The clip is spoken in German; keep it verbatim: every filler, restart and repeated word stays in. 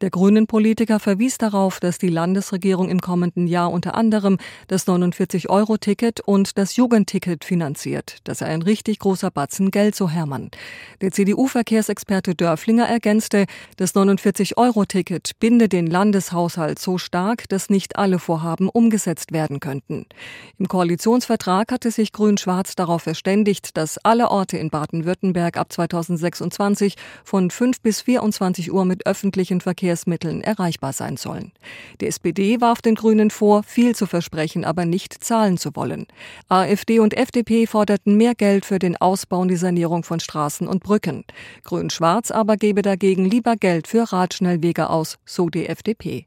Der Grünen-Politiker verwies darauf, dass die Landesregierung im kommenden Jahr unter anderem das neunundvierzig-Euro-Ticket und das Jugendticket finanziert. Das sei ein richtig großer Batzen Geld, so Herrmann. Der C D U-Verkehrsexperte Dörflinger ergänzte, das neunundvierzig-Euro-Ticket binde den Landeshaushalt so stark, dass nicht alle Vorhaben umgesetzt werden könnten. Im Koalitionsvertrag hatte sich Grün-Schwarz darauf verständigt, dass alle Orte in Baden-Württemberg ab zweitausendsechsundzwanzig von fünf bis vierundzwanzig Uhr mit öffentlichen Verkehrsmitteln erreichbar sein sollen. Die S P D warf den Grünen vor, viel zu versprechen, aber nicht zahlen zu wollen. AfD und F D P forderten mehr Geld für den Ausbau und die Sanierung von Straßen und Brücken. Grün-Schwarz aber gebe dagegen lieber Geld für Radschnellwege aus, so die F D P.